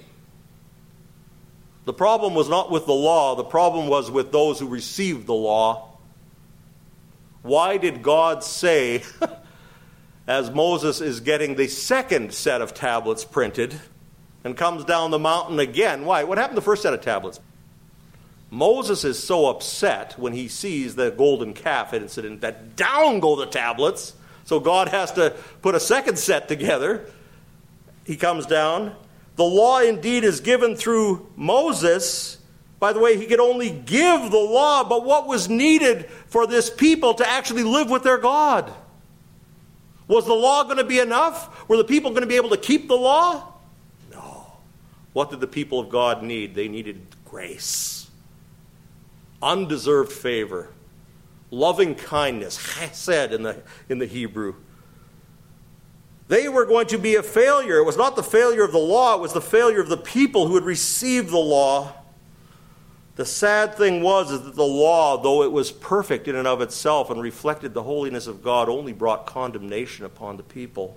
[SPEAKER 1] The problem was not with the law. The problem was with those who received the law. Why did God say, as Moses is getting the second set of tablets printed and comes down the mountain again? Why? What happened to the first set of tablets? Moses is so upset when he sees the golden calf incident that down go the tablets. So God has to put a second set together. He comes down. The law indeed is given through Moses. By the way, he could only give the law, but what was needed for this people to actually live with their God? Was the law going to be enough? Were the people going to be able to keep the law? No. What did the people of God need? They needed grace. Undeserved favor. Loving kindness. Chesed in the, in the Hebrew. They were going to be a failure. It was not the failure of the law, it was the failure of the people who had received the law. The sad thing was is that the law, though it was perfect in and of itself and reflected the holiness of God, only brought condemnation upon the people.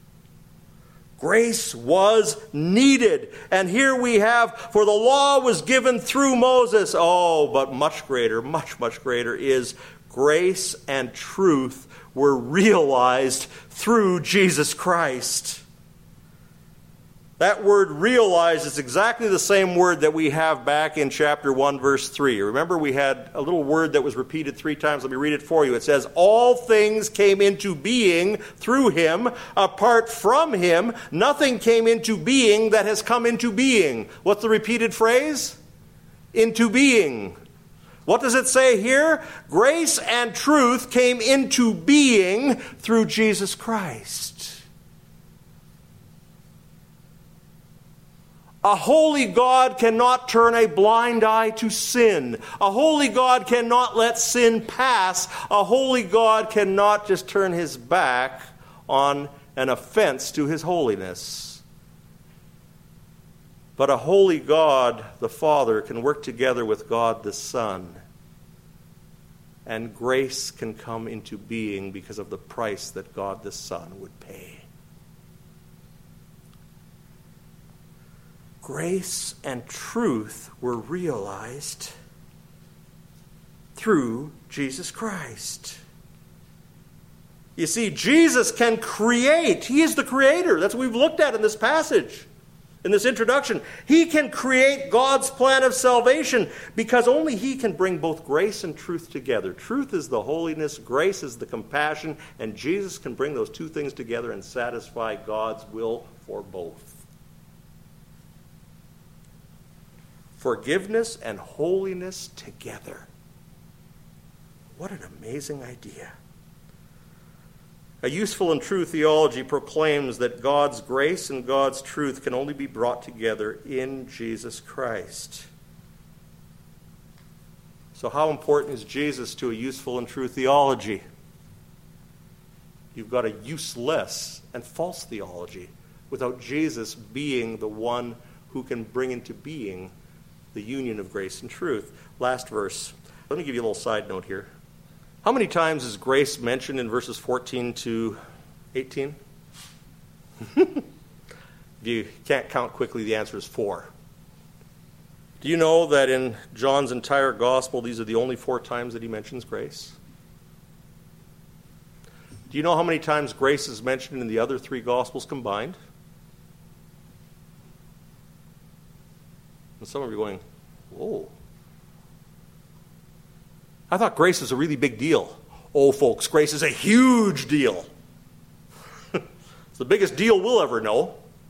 [SPEAKER 1] Grace was needed. And here we have, for the law was given through Moses. Oh, but much greater, much, much greater is grace and truth were realized through Jesus Christ. That word realize is exactly the same word that we have back in chapter one, verse three. Remember, we had a little word that was repeated three times. Let me read it for you. It says, all things came into being through him. Apart from him, nothing came into being that has come into being. What's the repeated phrase? Into being. What does it say here? Grace and truth came into being through Jesus Christ. A holy God cannot turn a blind eye to sin. A holy God cannot let sin pass. A holy God cannot just turn his back on an offense to his holiness. But a holy God, the Father, can work together with God, the Son. And grace can come into being because of the price that God, the Son, would pay. Grace and truth were realized through Jesus Christ. You see, Jesus can create. He is the creator. That's what we've looked at in this passage, in this introduction. He can create God's plan of salvation because only he can bring both grace and truth together. Truth is the holiness, grace is the compassion, and Jesus can bring those two things together and satisfy God's will for both. Forgiveness and holiness together. What an amazing idea. A useful and true theology proclaims that God's grace and God's truth can only be brought together in Jesus Christ. So how important is Jesus to a useful and true theology? You've got a useless and false theology without Jesus being the one who can bring into being the union of grace and truth. Last verse. Let me give you a little side note here. How many times is grace mentioned in verses fourteen to eighteen? If you can't count quickly, the answer is four. Do you know that in John's entire gospel, these are the only four times that he mentions grace? Do you know how many times grace is mentioned in the other three gospels combined? And some of you are going, whoa. I thought grace was a really big deal. Oh, folks, grace is a huge deal. It's the biggest deal we'll ever know.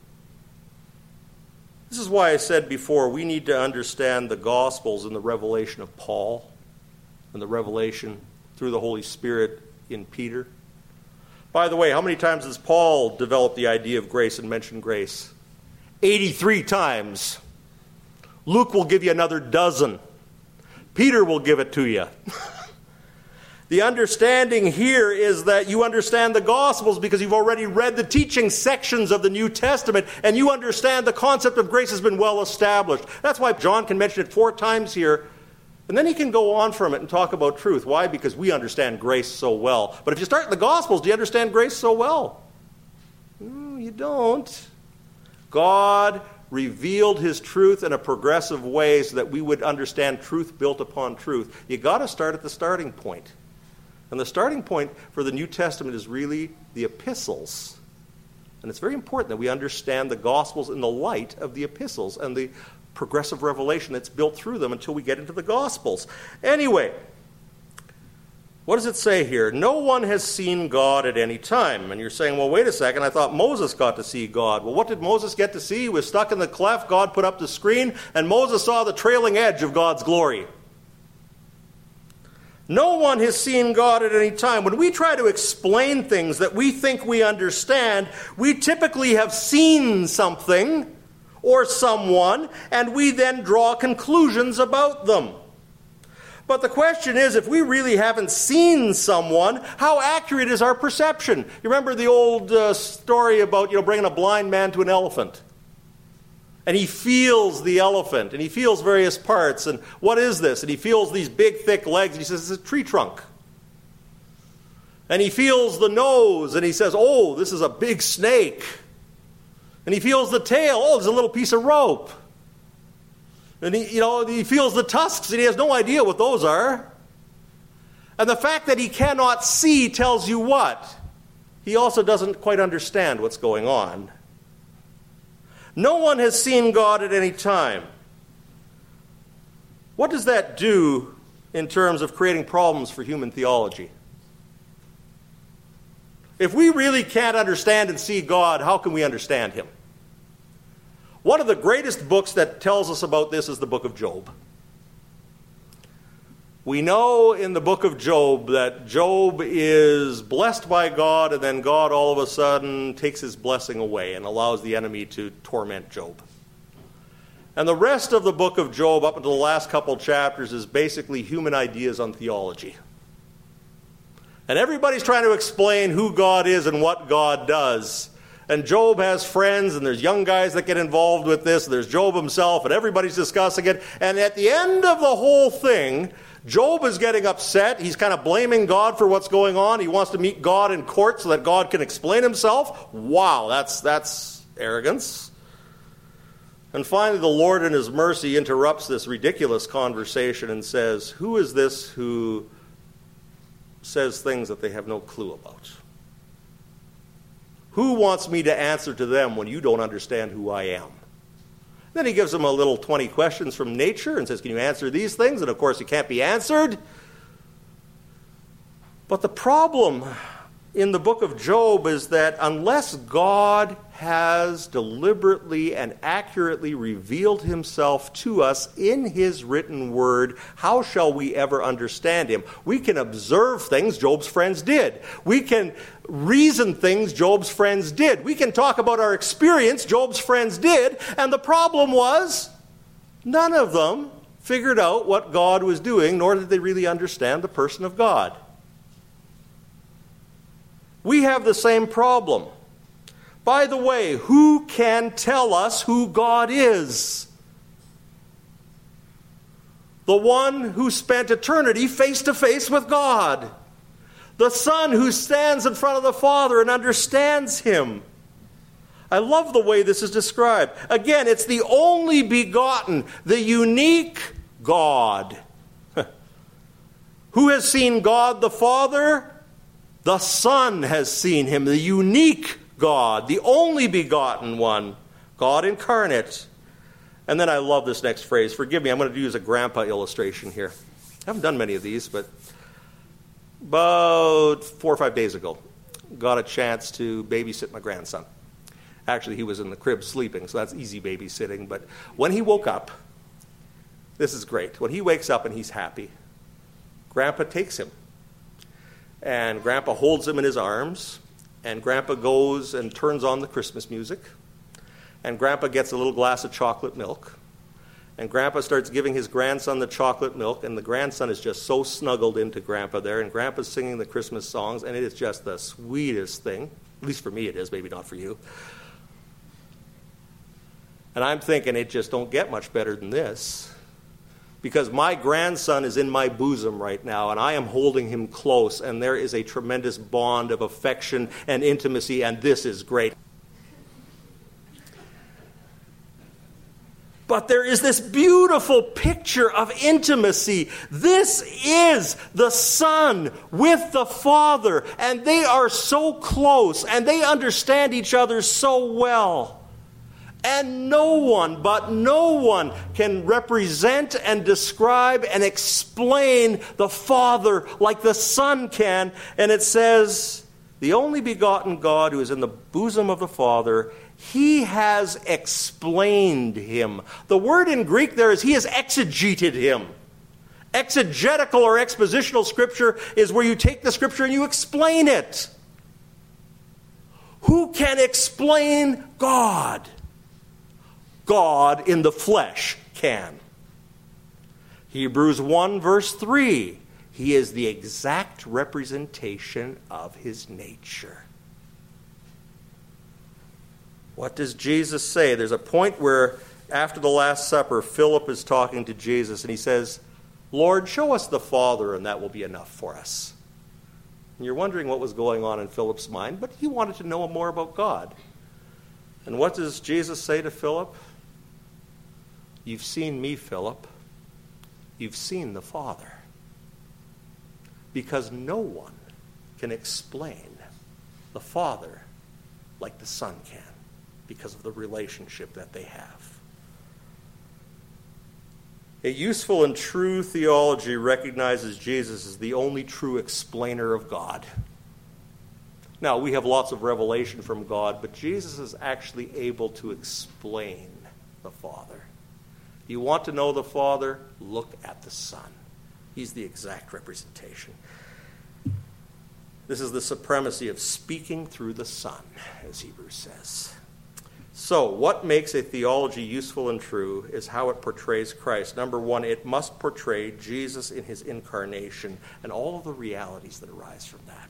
[SPEAKER 1] This is why I said before, we need to understand the Gospels and the revelation of Paul and the revelation through the Holy Spirit in Peter. By the way, how many times has Paul developed the idea of grace and mentioned grace? eighty-three times. Luke will give you another dozen. Peter will give it to you. The understanding here is that you understand the Gospels because you've already read the teaching sections of the New Testament, and you understand the concept of grace has been well established. That's why John can mention it four times here, and then he can go on from it and talk about truth. Why? Because we understand grace so well. But if you start in the Gospels, do you understand grace so well? No, you don't. God revealed his truth in a progressive way so that we would understand truth built upon truth. You got to start at the starting point. And the starting point for the New Testament is really the epistles. And it's very important that we understand the Gospels in the light of the epistles and the progressive revelation that's built through them until we get into the Gospels. Anyway, what does it say here? No one has seen God at any time. And you're saying, well, wait a second, I thought Moses got to see God. Well, what did Moses get to see? He was stuck in the cleft. God put up the screen, and Moses saw the trailing edge of God's glory. No one has seen God at any time. When we try to explain things that we think we understand, we typically have seen something or someone, and we then draw conclusions about them. But the question is, if we really haven't seen someone, how accurate is our perception? You remember the old uh, story about, you know, bringing a blind man to an elephant? And he feels the elephant, and he feels various parts, and what is this? And he feels these big, thick legs, and he says, it's a tree trunk. And he feels the nose, and he says, oh, this is a big snake. And he feels the tail, oh, there's a little piece of rope. And he, you know, he feels the tusks, and he has no idea what those are. And the fact that he cannot see tells you what? He also doesn't quite understand what's going on. No one has seen God at any time. What does that do in terms of creating problems for human theology? If we really can't understand and see God, how can we understand him? One of the greatest books that tells us about this is the book of Job. We know in the book of Job that Job is blessed by God, and then God all of a sudden takes his blessing away and allows the enemy to torment Job. And the rest of the book of Job, up until the last couple chapters, is basically human ideas on theology. And everybody's trying to explain who God is and what God does. And Job has friends, and there's young guys that get involved with this. There's Job himself, and everybody's discussing it. And at the end of the whole thing, Job is getting upset. He's kind of blaming God for what's going on. He wants to meet God in court so that God can explain himself. Wow, that's that's arrogance. And finally, the Lord in his mercy interrupts this ridiculous conversation and says, who is this who says things that they have no clue about? Who wants me to answer to them when you don't understand who I am? Then he gives them a little twenty questions from nature and says, can you answer these things? And of course, it can't be answered. But the problem in the book of Job is that unless God has deliberately and accurately revealed himself to us in his written word, how shall we ever understand him? We can observe things, Job's friends did. We can reason things, Job's friends did. We can talk about our experience, Job's friends did. And the problem was, none of them figured out what God was doing, nor did they really understand the person of God. We have the same problem. By the way, who can tell us who God is? The one who spent eternity face to face with God. The Son who stands in front of the Father and understands him. I love the way this is described. Again, it's the only begotten, the unique God. Who has seen God the Father? The Son has seen him, the unique God, the only begotten one, God incarnate. And then I love this next phrase. Forgive me, I'm going to use a grandpa illustration here. I haven't done many of these, but about four or five days ago, got a chance to babysit my grandson. Actually, he was in the crib sleeping, so that's easy babysitting. But when he woke up, this is great. When he wakes up and he's happy, Grandpa takes him. And Grandpa holds him in his arms. And Grandpa goes and turns on the Christmas music. And Grandpa gets a little glass of chocolate milk. And Grandpa starts giving his grandson the chocolate milk. And the grandson is just so snuggled into Grandpa there. And Grandpa's singing the Christmas songs. And it is just the sweetest thing. At least for me it is, maybe not for you. And I'm thinking it just don't get much better than this. Because my grandson is in my bosom right now, and I am holding him close, and there is a tremendous bond of affection and intimacy, and this is great. But there is this beautiful picture of intimacy. This is the Son with the Father, and they are so close, and they understand each other so well. And no one, but no one can represent and describe and explain the Father like the Son can. And it says, the only begotten God who is in the bosom of the Father, he has explained him. The word in Greek there is he has exegeted him. Exegetical or expositional scripture is where you take the scripture and you explain it. Who can explain God? God in the flesh can. Hebrews one verse three. He is the exact representation of his nature. What does Jesus say? There's a point where after the Last Supper, Philip is talking to Jesus and he says, Lord, show us the Father and that will be enough for us. And you're wondering what was going on in Philip's mind, but he wanted to know more about God. And what does Jesus say to Philip? You've seen me, Philip. You've seen the Father. Because no one can explain the Father like the Son can, because of the relationship that they have. A useful and true theology recognizes Jesus as the only true explainer of God. Now, we have lots of revelation from God, but Jesus is actually able to explain the Father. You want to know the Father? Look at the Son. He's the exact representation. This is the supremacy of speaking through the Son, as Hebrews says. So, what makes a theology useful and true is how it portrays Christ. Number one, it must portray Jesus in his incarnation and all of the realities that arise from that.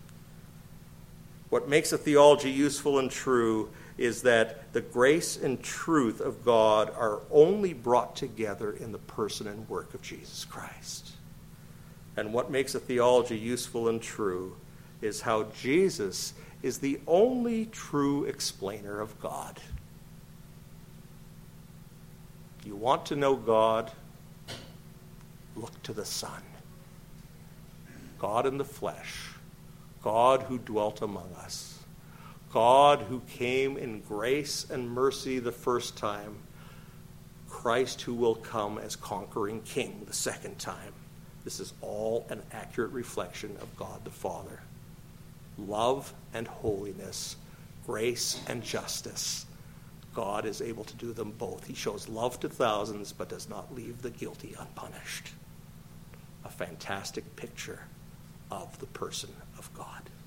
[SPEAKER 1] What makes a theology useful and true is that the grace and truth of God are only brought together in the person and work of Jesus Christ. And what makes a theology useful and true is how Jesus is the only true explainer of God. You want to know God? Look to the Son. God in the flesh. God who dwelt among us. God who came in grace and mercy the first time. Christ who will come as conquering king the second time. This is all an accurate reflection of God the Father. Love and holiness, grace and justice. God is able to do them both. He shows love to thousands, but does not leave the guilty unpunished. A fantastic picture of the person of God.